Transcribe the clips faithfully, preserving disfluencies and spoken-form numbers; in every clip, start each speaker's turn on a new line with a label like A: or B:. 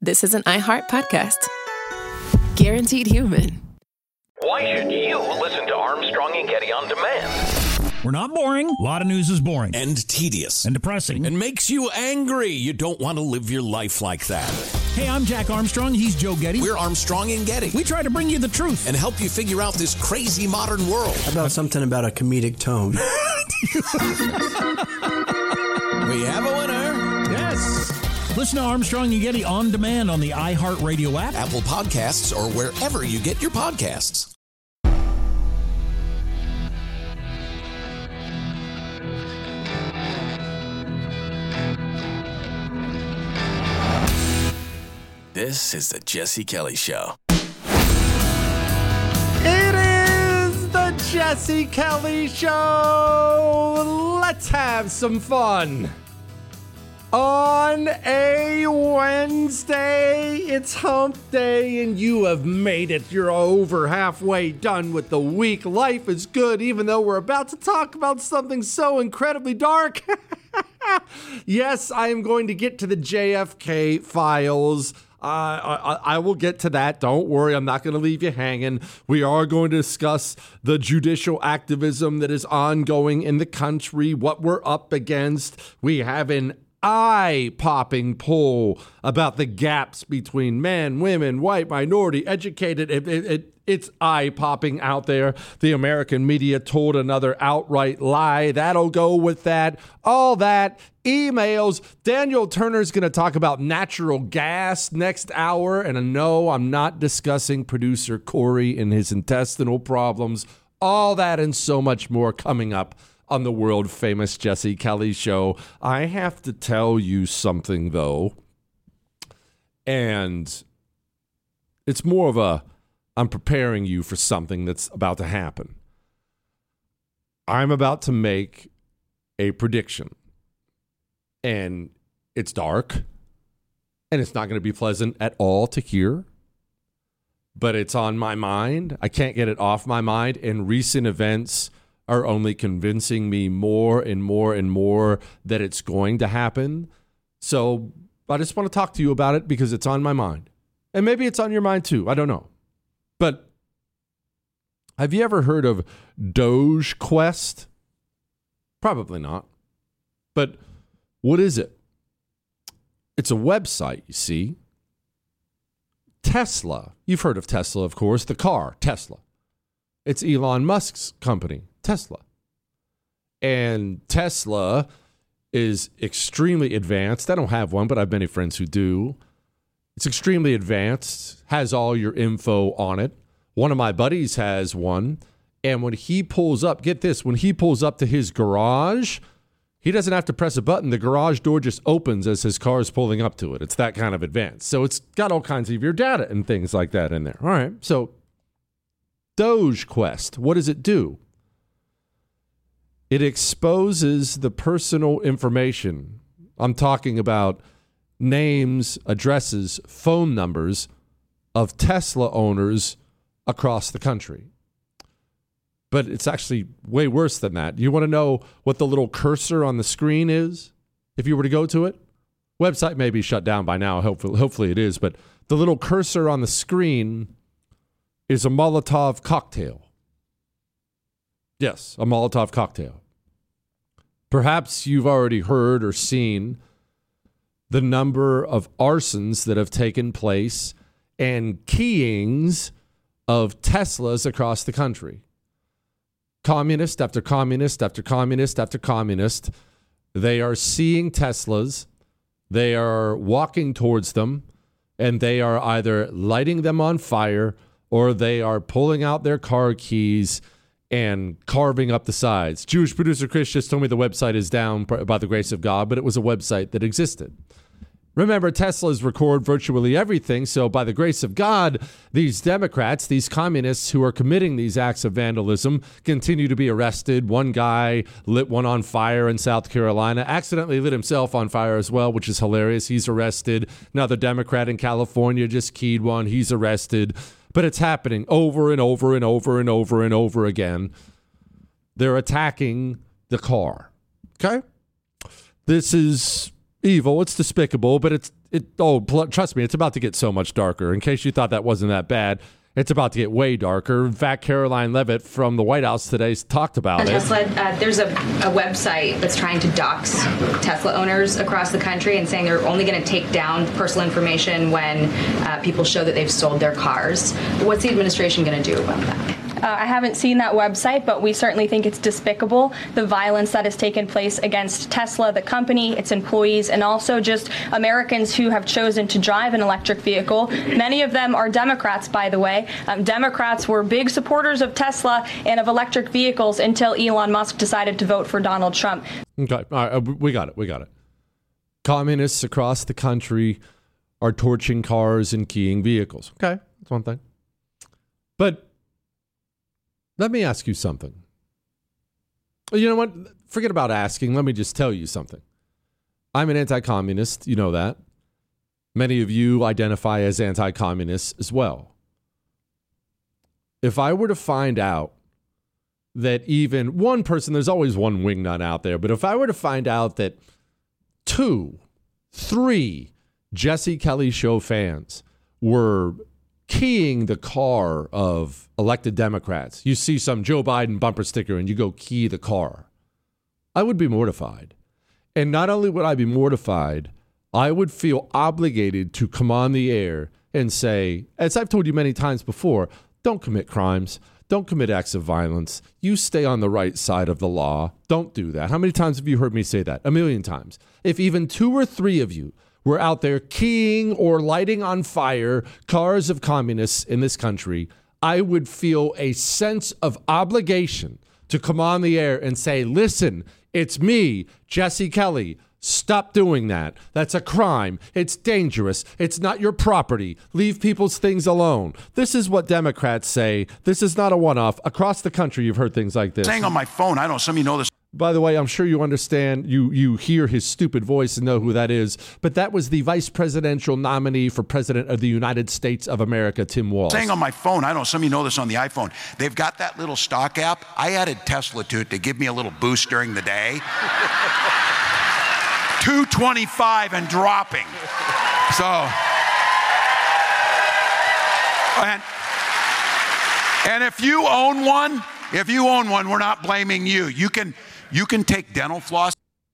A: this is an iHeart podcast. Guaranteed human.
B: Why should you listen to Armstrong and Getty on demand?
C: We're not boring. A lot of news is boring.
D: And tedious.
C: And depressing.
D: And makes you angry. You don't want to live your life like that.
C: Hey, I'm Jack Armstrong. He's Joe Getty.
D: We're Armstrong and Getty.
C: We try to bring you the truth.
D: And help you figure out this crazy modern world.
E: How about something about a comedic tone?
D: We have a winner.
C: Yes. Listen to Armstrong and Getty on demand on the iHeartRadio app,
D: Apple Podcasts, or wherever you get your podcasts. This is the Jesse Kelly Show.
F: It is the Jesse Kelly Show. Let's have some fun. On a Wednesday, it's hump day, and you have made it. You're over halfway done with the week. Life is good, even though we're about to talk about something so incredibly dark. Yes, I am going to get to the J F K files. Uh, I, I will get to that. Don't worry. I'm not going to leave you hanging. We are going to discuss the judicial activism that is ongoing in the country, what we're up against. We have an eye-popping poll about the gaps between men, women, white, minority, educated. It, it, it, it's eye-popping out there. The American media told another outright lie. That'll go with that. All that. Emails. Daniel Turner's going to talk about natural gas next hour. And no, I'm not discussing producer Corey and his intestinal problems. All that and so much more coming up on the world famous Jesse Kelly Show. I have to tell you something, though. And it's more of a, I'm preparing you for something that's about to happen. I'm about to make a prediction. And it's dark. And it's not going to be pleasant at all to hear. But it's on my mind. I can't get it off my mind. And recent events are only convincing me more and more and more that it's going to happen. So I just want to talk to you about it because it's on my mind. And maybe it's on your mind too. I don't know. But have you ever heard of Doge Quest? Probably not. But what is it? It's a website, you see. Tesla. You've heard of Tesla, of course. The car, Tesla. It's Elon Musk's company, Tesla. And Tesla is extremely advanced. I don't have one, but I have many friends who do. It's extremely advanced, has all your info on it. One of my buddies has one. And when he pulls up, get this, when he pulls up to his garage, he doesn't have to press a button. The garage door just opens as his car is pulling up to it. It's that kind of advanced. So it's got all kinds of your data and things like that in there. All right. So Doge Quest, what does it do? It exposes the personal information. I'm talking about names, addresses, phone numbers of Tesla owners across the country. But it's actually way worse than that. You want to know what the little cursor on the screen is? If you were to go to it? Website may be shut down by now. Hopefully, hopefully it is. But the little cursor on the screen is a Molotov cocktail. Yes, a Molotov cocktail. Perhaps you've already heard or seen the number of arsons that have taken place and keyings of Teslas across the country. Communist after communist after communist after communist. They are seeing Teslas. They are walking towards them, and they are either lighting them on fire or they are pulling out their car keys and carving up the sides. Jewish producer Chris just told me the website is down by the grace of God, but it was a website that existed. Remember, Teslas record virtually everything, so by the grace of God, these Democrats, these communists who are committing these acts of vandalism continue to be arrested. One guy lit one on fire in South Carolina, accidentally lit himself on fire as well, which is hilarious. He's arrested. Another Democrat in California just keyed one. He's arrested. But it's happening over and over and over and over and over again. They're attacking the car. Okay? This is evil. It's despicable, but it's it. Oh, pl- trust me, it's about to get so much darker. In case you thought that wasn't that bad, it's about to get way darker. In fact, Caroline Leavitt from the White House today talked about it.
G: Tesla, uh, there's a, a website that's trying to dox Tesla owners across the country and saying they're only going to take down personal information when uh, people show that they've sold their cars. What's the administration going to do about that?
H: Uh, I haven't seen that website, but we certainly think it's despicable, the violence that has taken place against Tesla, the company, its employees, and also just Americans who have chosen to drive an electric vehicle. Many of them are Democrats, by the way. Um, Democrats were big supporters of Tesla and of electric vehicles until Elon Musk decided to vote for Donald Trump.
F: Okay, all right, we got it, we got it. Communists across the country are torching cars and keying vehicles. Okay, that's one thing. But let me ask you something. You know what? Forget about asking. Let me just tell you something. I'm an anti-communist. You know that. Many of you identify as anti-communists as well. If I were to find out that even one person, there's always one wingnut out there, but if I were to find out that two, three Jesse Kelly Show fans were keying the car of elected Democrats. You see some Joe Biden bumper sticker and you go key the car. I would be mortified. And not only would I be mortified, I would feel obligated to come on the air and say, as I've told you many times before, don't commit crimes. Don't commit acts of violence. You stay on the right side of the law. Don't do that. How many times have you heard me say that? A million times. If even two or three of you were out there keying or lighting on fire cars of communists in this country, I would feel a sense of obligation to come on the air and say, listen, it's me, Jesse Kelly. Stop doing that. That's a crime. It's dangerous. It's not your property. Leave people's things alone. This is what Democrats say. This is not a one-off. Across the country, you've heard things like this.
I: Saying on my phone, I don't know, some of you know this.
F: By the way, I'm sure you understand, you you hear his stupid voice and know who that is, but that was the vice presidential nominee for president of the United States of America, Tim Walz.
I: Saying on my phone, I don't know, some of you know this on the iPhone, they've got that little stock app. I added Tesla to it to give me a little boost during the day. two twenty-five and dropping. So, and, and if you own one, if you own one, we're not blaming you. You can you can take dental floss.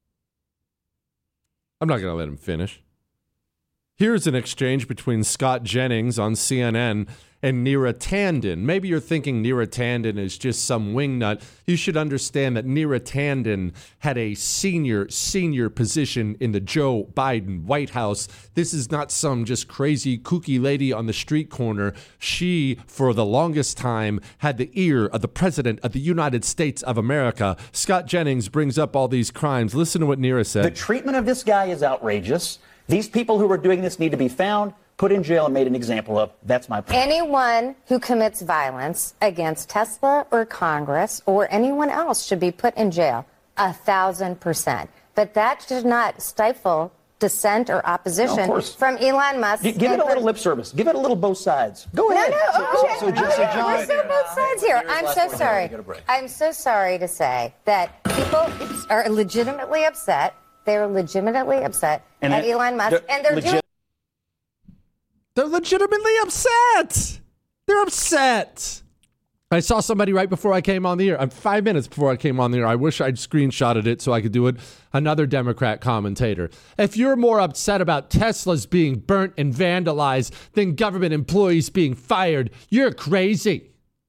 F: I'm not going to let him finish. Here's an exchange between Scott Jennings on C N N and Neera Tanden. Maybe you're thinking Neera Tanden is just some wingnut. You should understand that Neera Tanden had a senior, senior position in the Joe Biden White House. This is not some just crazy, kooky lady on the street corner. She, for the longest time, had the ear of the President of the United States of America. Scott Jennings brings up all these crimes. Listen to what Neera said.
J: The treatment of this guy is outrageous. These people who are doing this need to be found, put in jail, and made an example of. That's my point.
K: Anyone who commits violence against Tesla or Congress or anyone else should be put in jail, a thousand percent. But that should not stifle dissent or opposition
J: no,
K: from Elon Musk.
J: G- give it a little lip service. Give it a little both sides. Go
K: no,
J: ahead.
K: No, no,
J: so,
K: okay.
J: so, so, so John,
K: Let's do both sides here. I'm so sorry. I'm so sorry to say that people are legitimately upset. They're legitimately upset and at it, Elon Musk, they're and they're legit- doing.
F: They're legitimately upset. They're upset. I saw somebody right before I came on the air. I'm five minutes before I came on the air. I wish I'd screenshotted it so I could do it. Another Democrat commentator. If you're more upset about Teslas being burnt and vandalized than government employees being fired, you're crazy.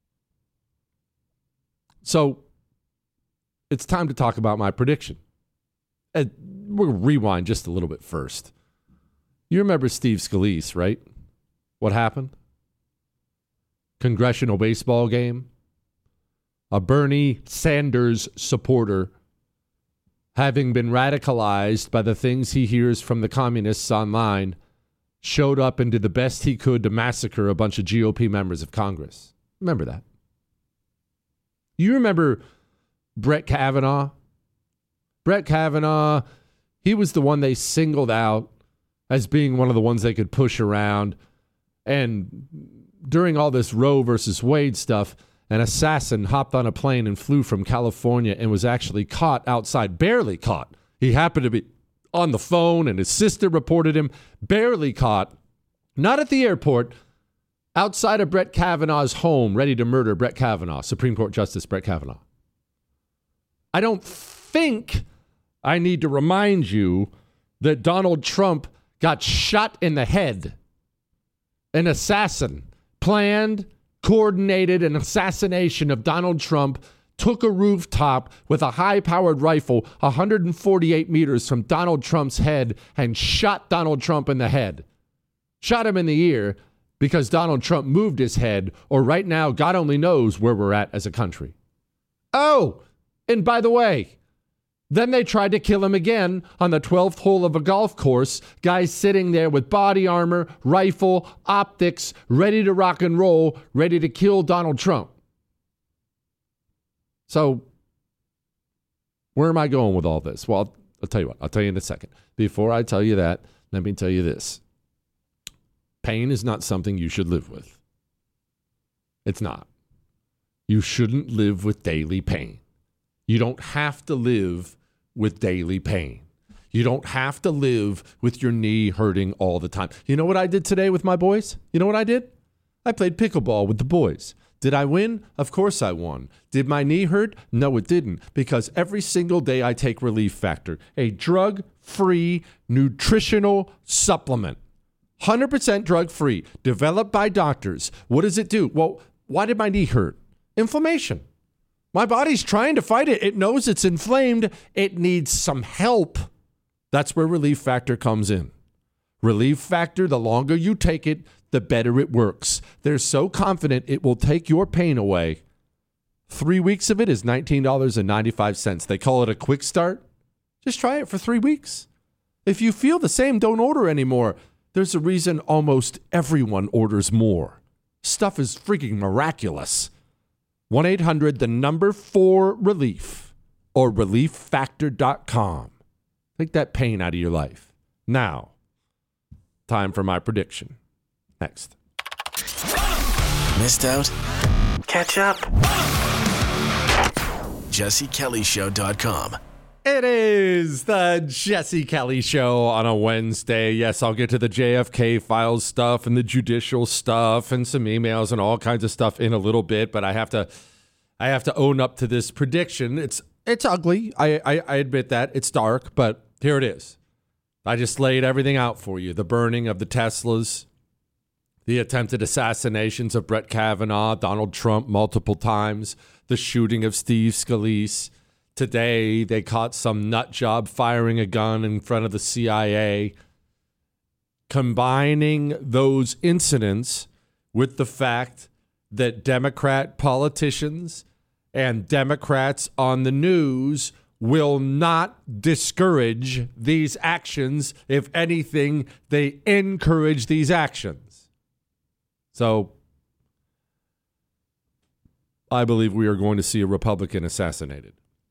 F: So it's time to talk about my prediction. Uh, we'll rewind just a little bit first. You remember Steve Scalise, right? What happened? Congressional baseball game. A Bernie Sanders supporter, having been radicalized by the things he hears from the communists online, showed up and did the best he could to massacre a bunch of G O P members of Congress. Remember that? You remember Brett Kavanaugh? Brett Kavanaugh, he was the one they singled out as being one of the ones they could push around. And during all this Roe versus Wade stuff, an assassin hopped on a plane and flew from California and was actually caught outside, barely caught. He happened to be on the phone, and his sister reported him, barely caught, not at the airport, outside of Brett Kavanaugh's home, ready to murder Brett Kavanaugh, Supreme Court Justice Brett Kavanaugh. I don't think I need to remind you that Donald Trump got shot in the head. An assassin planned, coordinated an assassination of Donald Trump, took a rooftop with a high-powered rifle one hundred forty-eight meters from Donald Trump's head and shot Donald Trump in the head. Shot him in the ear because Donald Trump moved his head, or right now, God only knows where we're at as a country. Oh, and by the way, then they tried to kill him again on the twelfth hole of a golf course, guys sitting there with body armor, rifle, optics, ready to rock and roll, ready to kill Donald Trump. So, where am I going with all this? Well, I'll, I'll tell you what. I'll tell you in a second. Before I tell you that, let me tell you this. Pain is not something you should live with. It's not. You shouldn't live with daily pain. You don't have to live with daily pain. You don't have to live with your knee hurting all the time. You know what I did today with my boys? You know what I did? I played pickleball with the boys. Did I win? Of course I won. Did my knee hurt? No, it didn't. Because every single day I take Relief Factor, a drug-free nutritional supplement. one hundred percent drug-free, developed by doctors. What does it do? Well, why did my knee hurt? Inflammation. My body's trying to fight it. It knows it's inflamed. It needs some help. That's where Relief Factor comes in. Relief Factor, the longer you take it, the better it works. They're so confident it will take your pain away. Three weeks of it is nineteen dollars and ninety-five cents. They call it a quick start. Just try it for three weeks. If you feel the same, don't order anymore. There's a reason almost everyone orders more. Stuff is freaking miraculous. one eight hundred, the number four relief, or relief factor dot com. Take that pain out of your life. Now, time for my prediction. Next.
L: Missed out? Catch up. Jesse Kelly Show dot com.
F: It is the Jesse Kelly Show on a Wednesday. Yes, I'll get to the J F K files stuff and the judicial stuff and some emails and all kinds of stuff in a little bit, but I have to I have to own up to this prediction. It's it's ugly. I, I, I admit that. It's dark, but here it is. I just laid everything out for you. The burning of the Teslas, the attempted assassinations of Brett Kavanaugh, Donald Trump multiple times, the shooting of Steve Scalise. Today, they caught some nut job firing a gun in front of the C I A. Combining those incidents with the fact that Democrat politicians and Democrats on the news will not discourage these actions. If anything, they encourage these actions. So, I believe we are going to see a Republican assassinated.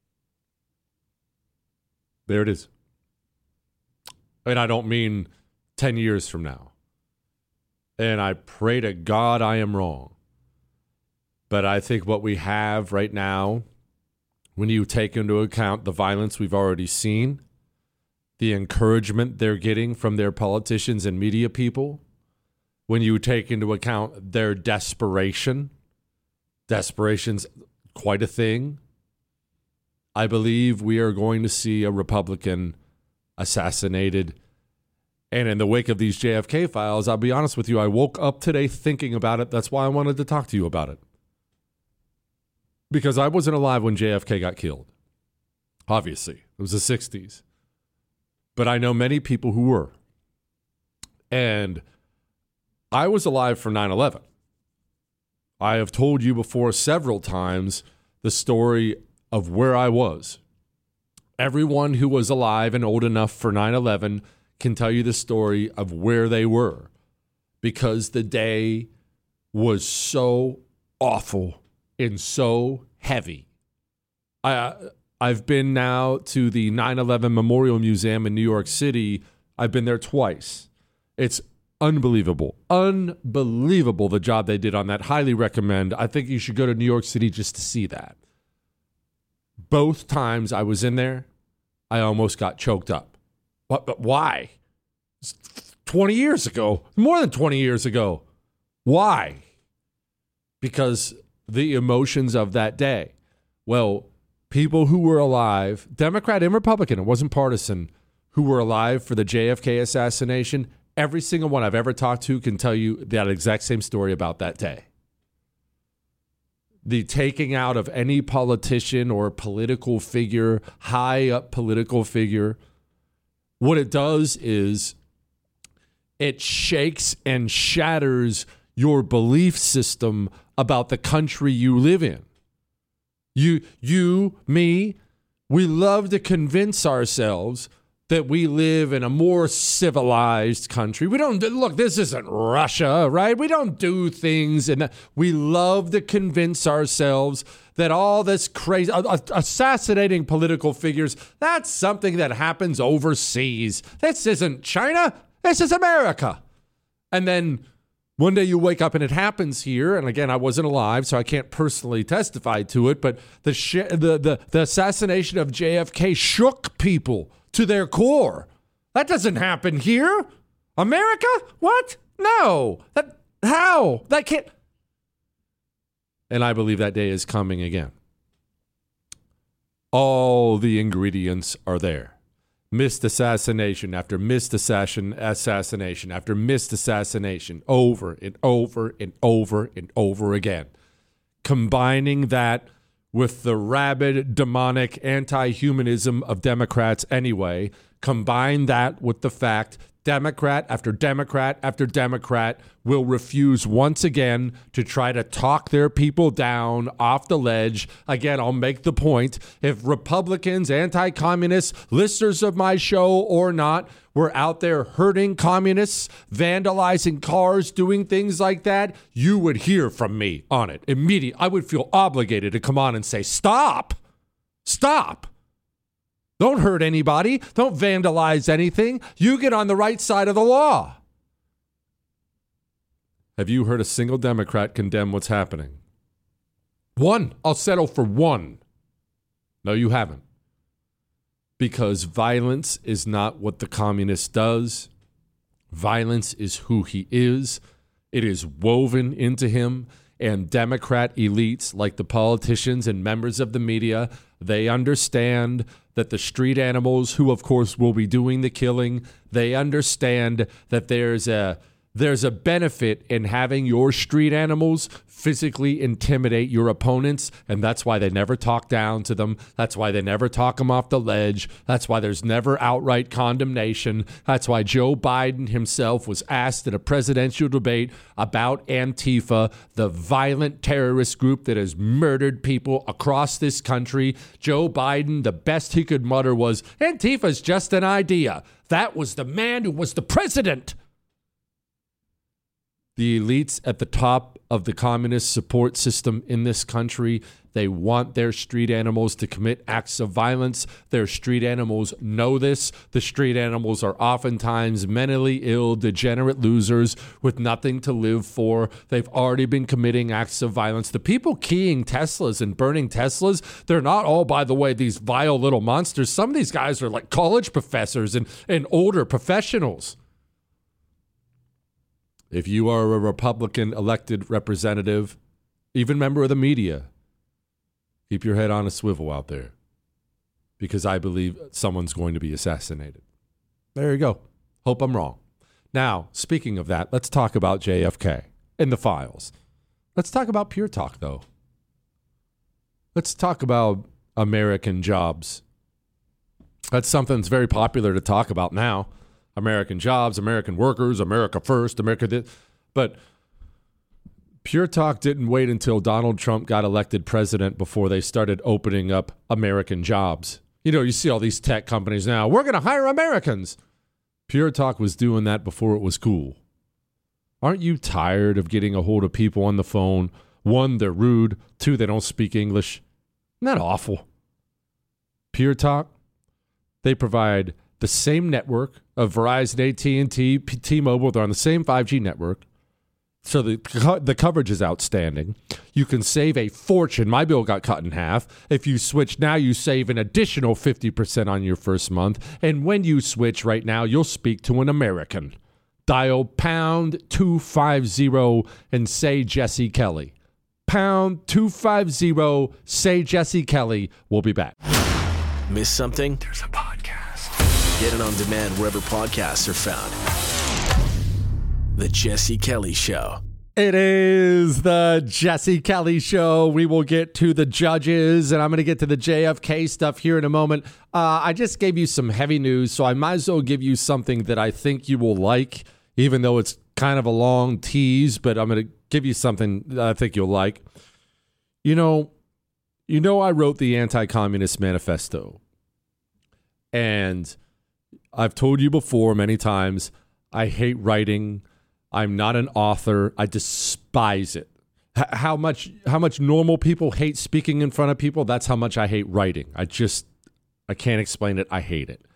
F: There it is. And I don't mean ten years from now. And I pray to God I am wrong. But I think what we have right now, when you take into account the violence we've already seen, the encouragement they're getting from their politicians and media people, when you take into account their desperation, desperation's quite a thing, I believe we are going to see a Republican assassinated. And in the wake of these J F K files, I'll be honest with you, I woke up today thinking about it. That's why I wanted to talk to you about it. Because I wasn't alive when J F K got killed. Obviously, it was the sixties. But I know many people who were. And I was alive for nine eleven. I have told you before several times the story of where I was. Everyone who was alive and old enough for nine eleven can tell you the story of where they were, because the day was so awful and so heavy. I, I've been now to the nine eleven Memorial Museum in New York City. I've been there twice. It's unbelievable. Unbelievable the job they did on that. Highly recommend. I think you should go to New York City just to see that. Both times I was in there, I almost got choked up. What, but why? It's twenty years ago, more than twenty years ago. Why? Because the emotions of that day. Well, people who were alive, Democrat and Republican, it wasn't partisan, who were alive for the J F K assassination, every single one I've ever talked to can tell you that exact same story about that day. The taking out of any politician or political figure, high up political figure, what it does is it shakes and shatters your belief system about the country you live in. You, you, me, we love to convince ourselves that we live in a more civilized country. We don't, look, this isn't Russia, right? We don't do things, and we love to convince ourselves that all this crazy, uh, assassinating political figures, that's something that happens overseas. This isn't China, this is America. And then one day you wake up and it happens here, and again, I wasn't alive, so I can't personally testify to it, but the sh- the, the the assassination of J F K shook people to their core. That doesn't happen here. America? What? No. That how? That can't. And I believe that day is coming again. All the ingredients are there. Missed assassination after missed assassin, assassination after missed assassination, over and over and over and over again. Combining that with the rabid, demonic anti-humanism of Democrats anyway, combine that with the fact Democrat after Democrat after Democrat will refuse once again to try to talk their people down off the ledge. Again, I'll make the point. If Republicans, anti-communists, listeners of my show or not, were out there hurting communists, vandalizing cars, doing things like that, you would hear from me on it immediately. I would feel obligated to come on and say, stop, stop. Don't hurt anybody. Don't vandalize anything. You get on the right side of the law. Have you heard a single Democrat condemn what's happening? One. I'll settle for one. No, you haven't. Because violence is not what the communist does. Violence is who he is. It is woven into him. And Democrat elites, like the politicians and members of the media, they understand that the street animals, who of course will be doing the killing, they understand that there's a there's a benefit in having your street animals physically intimidate your opponents, and that's why they never talk down to them. That's why they never talk them off the ledge. That's why there's never outright condemnation. That's why Joe Biden himself was asked in a presidential debate about Antifa, the violent terrorist group that has murdered people across this country. Joe Biden, the best he could mutter was, Antifa's just an idea. That was the man who was the president. The elites at the top of the communist support system in this country, they want their street animals to commit acts of violence. Their street animals know this. The street animals are oftentimes mentally ill, degenerate losers with nothing to live for. They've already been committing acts of violence. The people keying Teslas and burning Teslas, they're not all, by the way, these vile little monsters. Some of these guys are like college professors and, and older professionals. If you are a Republican elected representative, even member of the media, keep your head on a swivel out there, because I believe someone's going to be assassinated. There you go. Hope I'm wrong. Now, speaking of that, let's talk about J F K and the files. Let's talk about Pure Talk, though. Let's talk about American jobs. That's something that's very popular to talk about now. American jobs, American workers, America first, America did. But Pure Talk didn't wait until Donald Trump got elected president before they started opening up American jobs. You know, you see all these tech companies now, we're going to hire Americans. Pure Talk was doing that before it was cool. Aren't you tired of getting a hold of people on the phone? One, they're rude. Two, they don't speak English. Isn't that awful? Pure Talk, they provide the same network of Verizon, A T and T, T-Mobile. They're on the same five G network So the co- the coverage is outstanding. You can save a fortune. My bill got cut in half. If you switch now, you save an additional fifty percent on your first month. And when you switch right now, you'll speak to an American. Dial pound two fifty and say Jesse Kelly. Pound two fifty, say Jesse Kelly. We'll be back.
L: Miss something?
M: There's a podcast.
L: Get it on demand wherever podcasts are found. The Jesse Kelly Show.
F: It is the Jesse Kelly Show. We will get to the judges, and I'm going to get to the J F K stuff here in a moment. Uh, I just gave you some heavy news, so I might as well give you something that I think you will like, even though it's kind of a long tease, but I'm going to give you something that I think you'll like. You know, you know I wrote the Anti-Communist Manifesto, and I've told you before many times, I hate writing. I'm not an author. I despise it. H- how much how much normal people hate speaking in front of people, that's how much I hate writing. I just, I can't explain it. I hate it.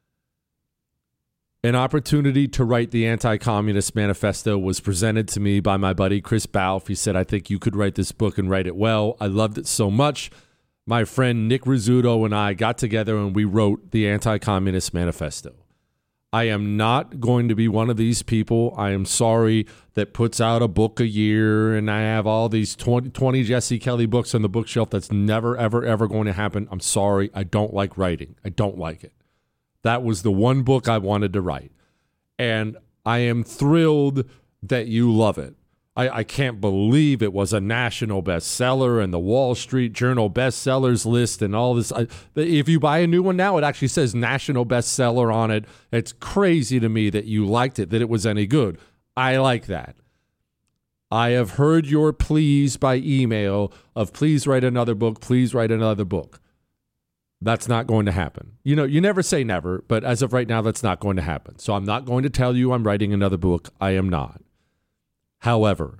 F: An opportunity to write the Anti-Communist Manifesto was presented to me by my buddy Chris Balfe. He said, I think you could write this book and write it well. I loved it so much. My friend Nick Rizzuto and I got together and we wrote the Anti-Communist Manifesto. I am not going to be one of these people, I am sorry, that puts out a book a year and I have all these twenty, twenty Jesse Kelly books on the bookshelf. That's never, ever, ever going to happen. I'm sorry. I don't like writing. I don't like it. That was the one book I wanted to write. And I am thrilled that you love it. I, I can't believe it was a national bestseller and the Wall Street Journal bestsellers list and all this. I, if you buy a new one now, it actually says national bestseller on it. It's crazy to me that you liked it, that it was any good. I like that. I have heard your pleas by email of please write another book, please write another book. That's not going to happen. You know, you never say never, but as of right now, that's not going to happen. So I'm not going to tell you I'm writing another book. I am not. However,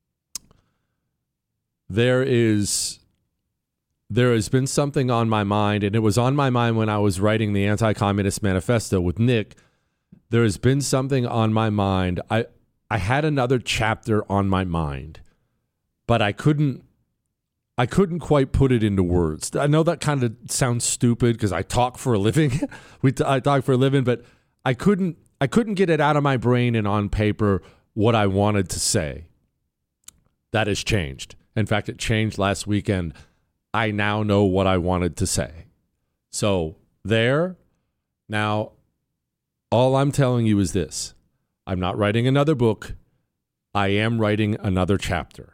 F: there is there has been something on my mind, and it was on my mind when I was writing the Anti-Communist Manifesto with Nick. There has been something on my mind. I I had another chapter on my mind, but I couldn't I couldn't quite put it into words. I know that kind of sounds stupid because I talk for a living. we t- I talk for a living, but I couldn't I couldn't get it out of my brain and on paper what I wanted to say. That has changed. In fact, it changed last weekend. I now know what I wanted to say. So there, now, all I'm telling you is this. I'm not writing another book. I am writing another chapter.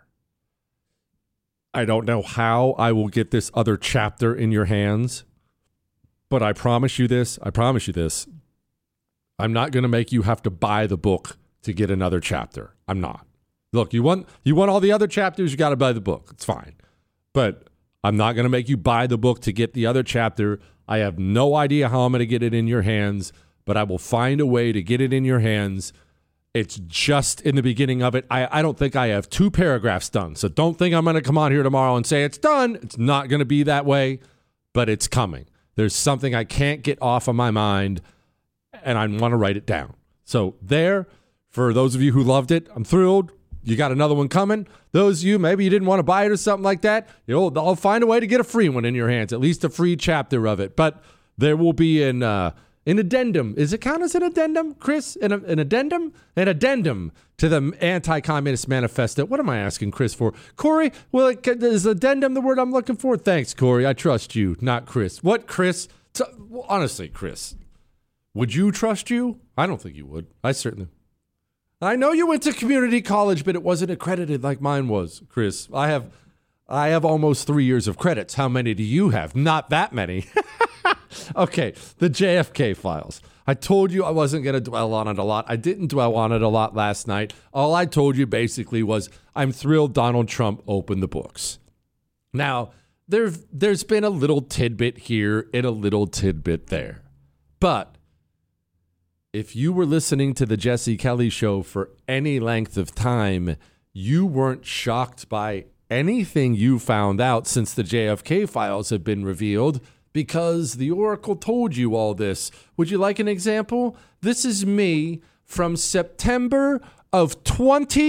F: I don't know how I will get this other chapter in your hands, but I promise you this. I promise you this. I'm not going to make you have to buy the book to get another chapter. I'm not. Look, you want you want all the other chapters, you got to buy the book. It's fine. But I'm not going to make you buy the book to get the other chapter. I have no idea how I'm going to get it in your hands, but I will find a way to get it in your hands. It's just in the beginning of it. I, I don't think I have two paragraphs done. So don't think I'm going to come on here tomorrow and say it's done. It's not going to be that way, but it's coming. There's something I can't get off of my mind, and I want to write it down. So there, for those of you who loved it, I'm thrilled. You got another one coming. Those of you, maybe you didn't want to buy it or something like that, you'll, I'll find a way to get a free one in your hands, at least a free chapter of it. But there will be an, uh, an addendum. Is it count as an addendum, Chris? An, an addendum? An addendum to the Anti-Communist Manifesto. What am I asking Chris for? Corey, well, is addendum the word I'm looking for? Thanks, Corey. I trust you, not Chris. What, Chris? So, well, honestly, Chris, would you trust you? I don't think you would. I certainly I know you went to community college, but it wasn't accredited like mine was, Chris. I have I have almost three years of credits. How many do you have? Not that many. Okay, the J F K files. I told you I wasn't going to dwell on it a lot. I didn't dwell on it a lot last night. All I told you basically was I'm thrilled Donald Trump opened the books. Now, there, there's been a little tidbit here and a little tidbit there. But if you were listening to the Jesse Kelly Show for any length of time, you weren't shocked by anything you found out since the J F K files have been revealed because the Oracle told you all this. Would you like an example? This is me from September of twenty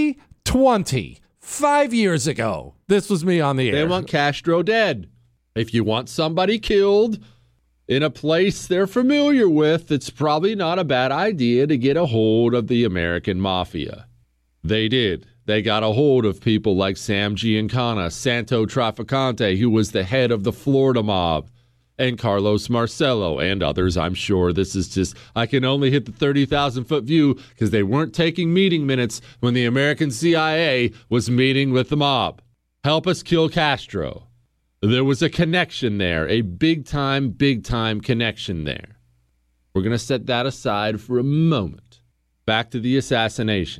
F: twenty, five years ago. This was me on the air.
N: They want Castro dead. If you want somebody killed in a place they're familiar with, it's probably not a bad idea to get a hold of the American mafia. They did. They got a hold of people like Sam Giancana, Santo Trafficante, who was the head of the Florida mob, and Carlos Marcello, and others, I'm sure. This is just, I can only hit the thirty thousand foot view because they weren't taking meeting minutes when the American C I A was meeting with the mob. Help us kill Castro. There was a connection there, a big-time, big-time connection there. We're going to set that aside for a moment. Back to the assassination.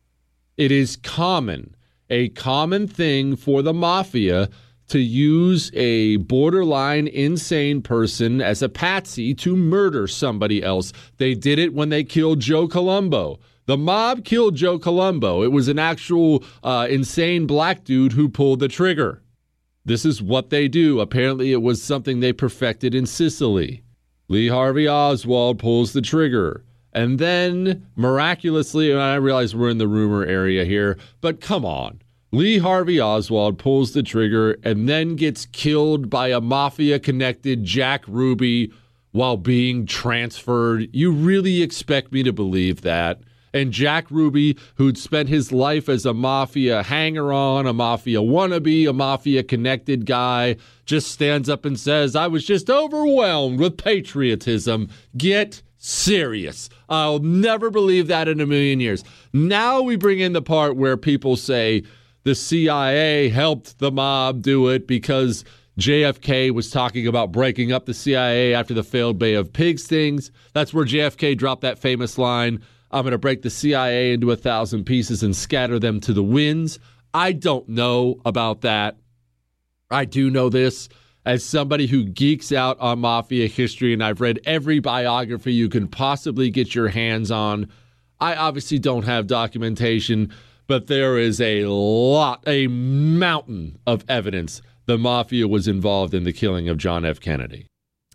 N: It is common, a common thing for the mafia to use a borderline insane person as a patsy to murder somebody else. They did it when they killed Joe Colombo. The mob killed Joe Colombo. It was an actual uh, insane black dude who pulled the trigger. This is what they do. Apparently, it was something they perfected in Sicily. Lee Harvey Oswald pulls the trigger. And then, miraculously, and I realize we're in the rumor area here, but come on. Lee Harvey Oswald pulls the trigger and then gets killed by a mafia-connected Jack Ruby while being transferred. You really expect me to believe that? And Jack Ruby, who'd spent his life as a mafia hanger-on, a mafia wannabe, a mafia-connected guy, just stands up and says, I was just overwhelmed with patriotism. Get serious. I'll never believe that in a million years. Now we bring in the part where people say the C I A helped the mob do it because J F K was talking about breaking up the C I A after the failed Bay of Pigs things. That's where J F K dropped that famous line, I'm going to break the C I A into a thousand pieces and scatter them to the winds. I don't know about that. I do know this. As somebody who geeks out on mafia history, and I've read every biography you can possibly get your hands on, I obviously don't have documentation, but there is a lot, a mountain of evidence the mafia was involved in the killing of John F. Kennedy.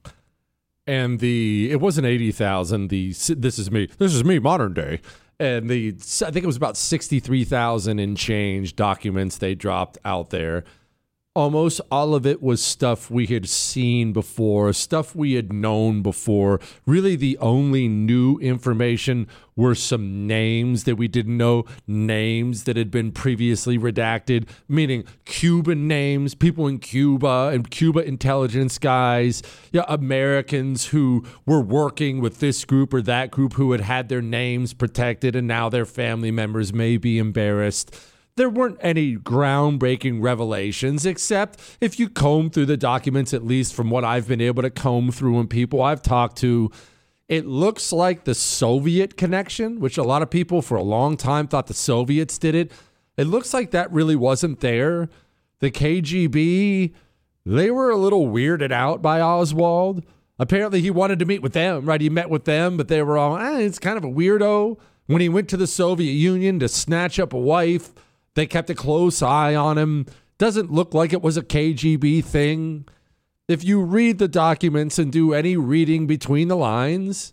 F: And the it wasn't eighty thousand. The this is me. This is me, modern day. And the I think it was about sixty-three thousand in change documents they dropped out there. Almost all of it was stuff we had seen before, stuff we had known before. Really, the only new information were some names that we didn't know, names that had been previously redacted, meaning Cuban names, people in Cuba and Cuba intelligence guys, yeah, Americans who were working with this group or that group who had had their names protected and now their family members may be embarrassed. There weren't any groundbreaking revelations, except if you comb through the documents, at least from what I've been able to comb through and people I've talked to, it looks like the Soviet connection, which a lot of people for a long time thought the Soviets did it. It looks like that really wasn't there. The K G B, they were a little weirded out by Oswald. Apparently he wanted to meet with them, right? He met with them, but they were all, eh, it's kind of a weirdo. When he went to the Soviet Union to snatch up a wife, they kept a close eye on him. Doesn't look like it was a K G B thing. If you read the documents and do any reading between the lines,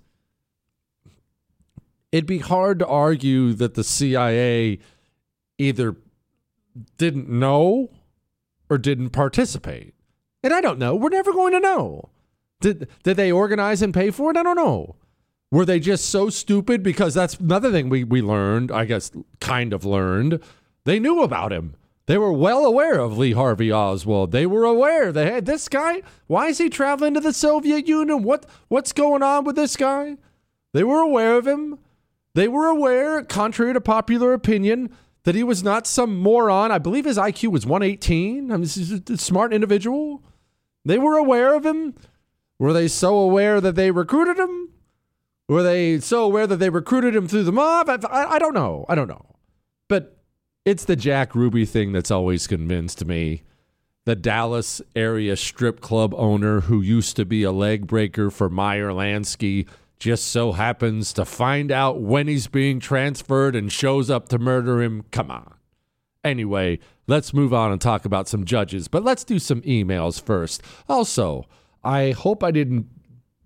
F: it'd be hard to argue that the C I A either didn't know or didn't participate. And I don't know. We're never going to know. Did, did they organize and pay for it? I don't know. Were they just so stupid? Because that's another thing we, we learned, I guess, kind of learned. They knew about him. They were well aware of Lee Harvey Oswald. They were aware they had this guy. Why is he traveling to the Soviet Union? What what's going on with this guy? They were aware of him. They were aware, contrary to popular opinion, that he was not some moron. I believe his I Q was one eighteen. I mean, he's a smart individual. They were aware of him. Were they so aware that they recruited him? Were they so aware that they recruited him through the mob? I, I, I don't know. I don't know. But it's the Jack Ruby thing that's always convinced me. The Dallas area strip club owner who used to be a leg breaker for Meyer Lansky just so happens to find out when he's being transferred and shows up to murder him. Come on. Anyway, let's move on and talk about some judges, but let's do some emails first. Also, I hope I didn't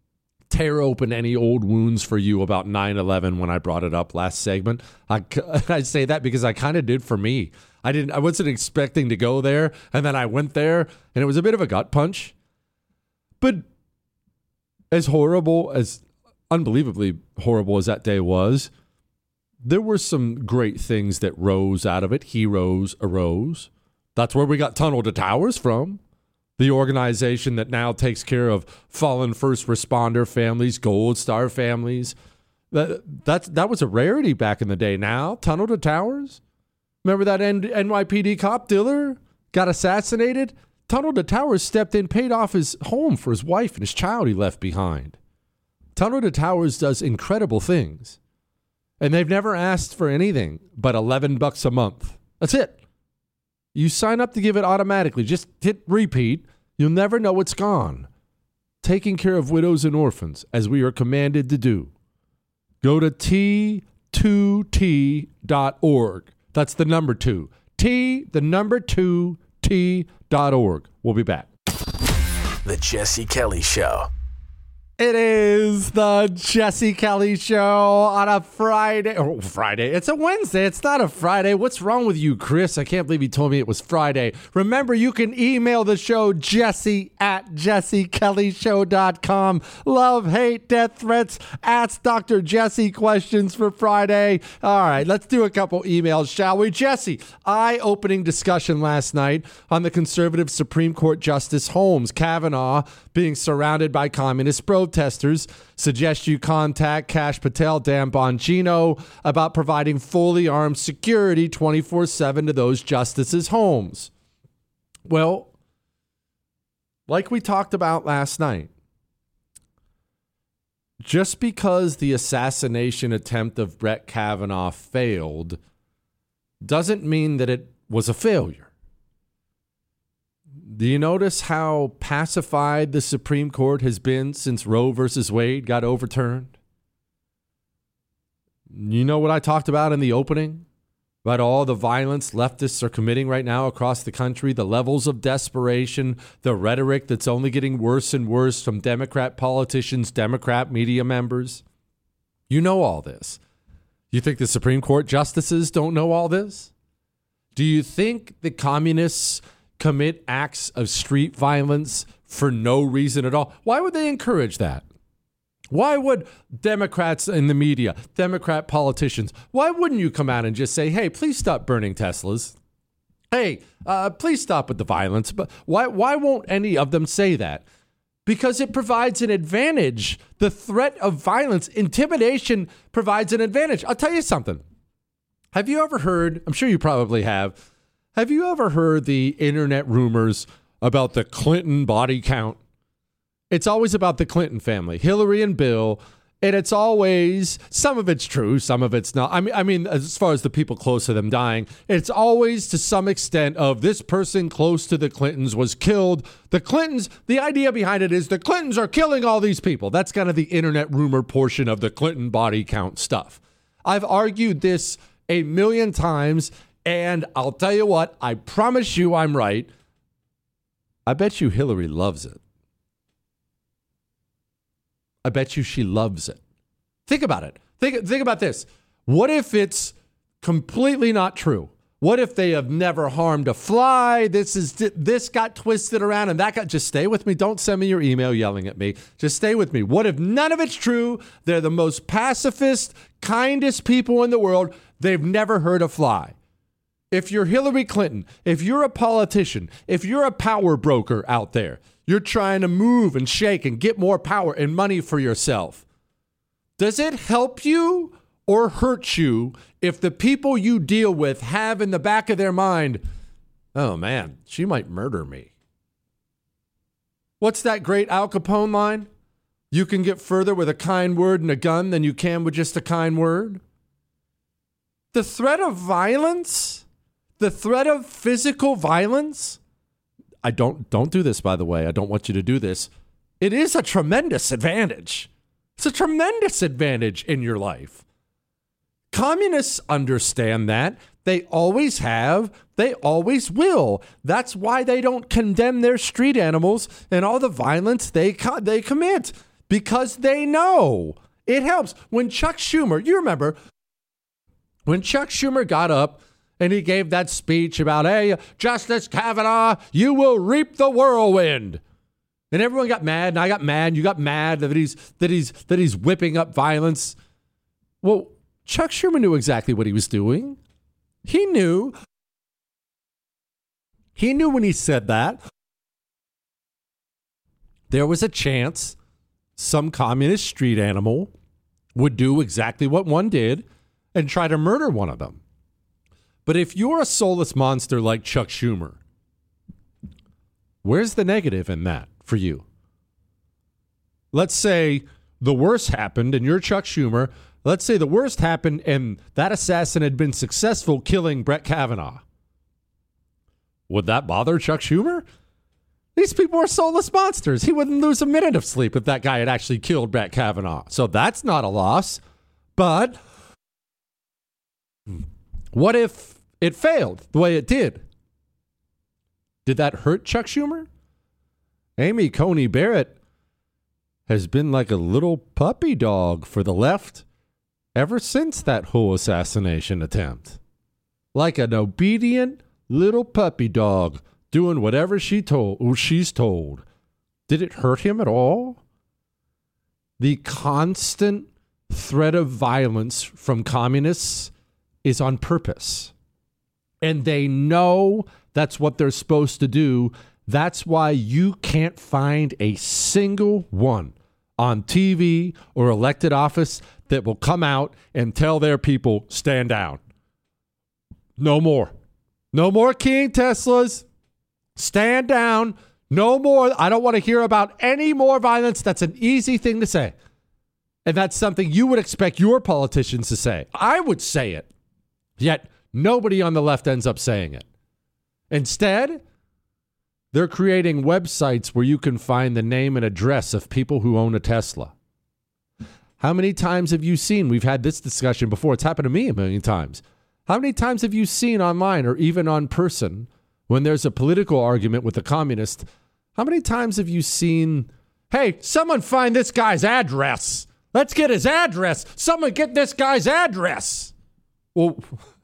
N: tear open any old wounds for you about nine eleven when I brought it up last segment. I, I say that because I kind of did for me. I didn't. I wasn't expecting to go there, and then I went there, and it was a bit of a gut punch. But as horrible, as unbelievably horrible as that day was, there were some great things that rose out of it. Heroes arose. That's where we got Tunnel to Towers from. The organization that now takes care of fallen first responder families, Gold Star families. That, that's, that was a rarity back in the day. Now, Tunnel to Towers? Remember that N Y P D cop, Diller, got assassinated? Tunnel to Towers stepped in, paid off his home for his wife and his child he left behind. Tunnel to Towers does incredible things. And they've never asked for anything but eleven bucks a month. That's it. You sign up to give it automatically. Just hit repeat. You'll never know it's gone. Taking care of widows and orphans, as we are commanded to do. Go to T two T dot org. That's the number two. T, the number two, T dot org. We'll be back.
L: The Jesse Kelly Show.
N: It is the Jesse Kelly Show on a Friday. Oh, Friday. It's a Wednesday. It's not a Friday. What's wrong with you, Chris? I can't believe you told me it was Friday. Remember, you can email the show, Jesse at jesse kelly show dot com. Love, hate, death threats. Ask Doctor Jesse questions for Friday. All right, let's do a couple emails, shall we? Jesse, eye-opening discussion last night on the conservative Supreme Court Justice Holmes Kavanaugh being surrounded by communist protesters. Suggest you contact Kash Patel, Dan Bongino about providing fully armed security twenty-four seven to those justices' homes. Well, like we talked about last night, just because the assassination attempt of Brett Kavanaugh failed doesn't mean that it was a failure. Do you notice how pacified the Supreme Court has been since Roe versus Wade got overturned? You know what I talked about in the opening? About all the violence leftists are committing right now across the country, the levels of desperation, the rhetoric that's only getting worse and worse from Democrat politicians, Democrat media members. You know all this. You think the Supreme Court justices don't know all this? Do you think the communists commit acts of street violence for no reason at all? Why would they encourage that? Why would Democrats in the media, Democrat politicians, why wouldn't you come out and just say, hey, please stop burning Teslas? Hey, uh, please stop with the violence. But why, why won't any of them say that? Because it provides an advantage. The threat of violence, intimidation provides an advantage. I'll tell you something. Have you ever heard, I'm sure you probably have, Have you ever heard the internet rumors about the Clinton body count? It's always about the Clinton family, Hillary and Bill, and it's always, some of it's true, some of it's not. I mean, I mean, as far as the people close to them dying, it's always to some extent of this person close to the Clintons was killed. The Clintons, the idea behind it is the Clintons are killing all these people. That's kind of the internet rumor portion of the Clinton body count stuff. I've argued this a million times. And I'll tell you what, I promise you I'm right. I bet you Hillary loves it. I bet you she loves it. Think about it. Think, think about this. What if it's completely not true? What if they have never harmed a fly? This is this got twisted around and that got, just stay with me. Don't send me your email yelling at me. Just stay with me. What if none of it's true? They're the most pacifist, kindest people in the world. They've never hurt a fly. If you're Hillary Clinton, if you're a politician, if you're a power broker out there, you're trying to move and shake and get more power and money for yourself. Does it help you or hurt you if the people you deal with have in the back of their mind, oh man, she might murder me? What's that great Al Capone line? You can get further with a kind word and a gun than you can with just a kind word. The threat of violence, the threat of physical violence, I don't don't do this, by the way. I don't want you to do this. It is a tremendous advantage. It's a tremendous advantage in your life. Communists understand that. They always have. They always will. That's why they don't condemn their street animals and all the violence they co- they commit.
F: because they know it helps. When Chuck Schumer, you remember, when Chuck Schumer got up and he gave that speech about, hey, Justice Kavanaugh, you will reap the whirlwind. And everyone got mad, and I got mad, you got mad that he's that he's that he's whipping up violence. Well, Chuck Schumer knew exactly what he was doing. He knew. He knew when he said that there was a chance some communist street animal would do exactly what one did and try to murder one of them. But if you're a soulless monster like Chuck Schumer, where's the negative in that for you? Let's say the worst happened and you're Chuck Schumer. Let's say the worst happened and that assassin had been successful killing Brett Kavanaugh. Would that bother Chuck Schumer? These people are soulless monsters. He wouldn't lose a minute of sleep if that guy had actually killed Brett Kavanaugh. So that's not a loss. But what if it failed the way it did? Did that hurt Chuck Schumer? Amy Coney Barrett has been like a little puppy dog for the left ever since that whole assassination attempt. Like an obedient little puppy dog doing whatever she told or she's told. Did it hurt him at all? The constant threat of violence from communists is on purpose. And they know that's what they're supposed to do. That's why you can't find a single one on T V or elected office that will come out and tell their people, stand down. No more. No more King Teslas. Stand down. No more. I don't want to hear about any more violence. That's an easy thing to say. And that's something you would expect your politicians to say. I would say it. Yet nobody on the left ends up saying it. Instead, they're creating websites where you can find the name and address of people who own a Tesla. How many times have you seen, we've had this discussion before, it's happened to me a million times. How many times have you seen online or even on person when there's a political argument with a communist? How many times have you seen, hey, someone find this guy's address. Let's get his address. Someone get this guy's address. Well,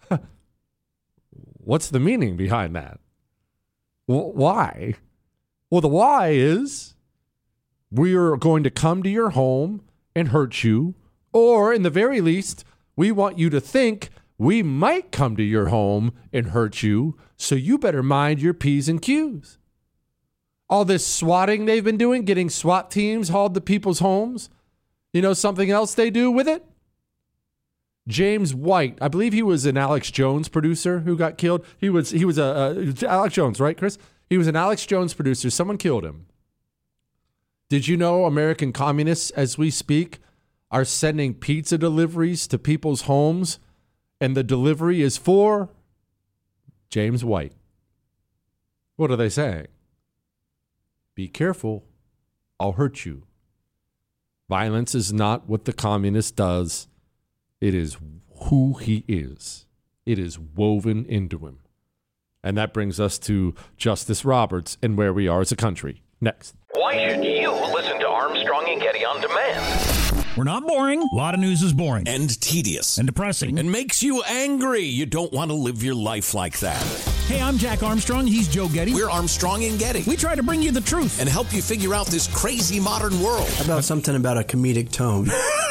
F: what's the meaning behind that? Well, why? Well, the why is we are going to come to your home and hurt you, or in the very least, we want you to think we might come to your home and hurt you, so you better mind your P's and Q's. All this swatting they've been doing, getting SWAT teams hauled to people's homes. You know something else they do with it? James White, I believe he was an Alex Jones producer who got killed. He was he was a, a Alex Jones, right, Chris? He was an Alex Jones producer. Someone killed him. Did you know American communists, as we speak, are sending pizza deliveries to people's homes, and the delivery is for James White? What are they saying? Be careful. I'll hurt you. Violence is not what the communist does. It is who he is. It is woven into him. And that brings us to Justice Roberts and where we are as a country. Next.
B: Why should you listen to Armstrong and Getty on demand?
C: We're not boring. A lot of news is boring.
D: And tedious.
C: And depressing.
D: And makes you angry. You don't want to live your life like that.
C: Hey, I'm Jack Armstrong. He's Joe Getty.
D: We're Armstrong and Getty.
C: We try to bring you the truth.
D: And help you figure out this crazy modern world.
E: How about something about a comedic tone?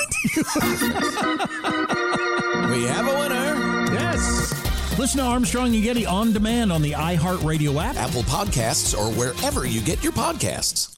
D: We have a winner.
C: Yes. Listen to Armstrong and Getty on demand on the iHeartRadio app,
D: Apple Podcasts, or wherever you get your podcasts.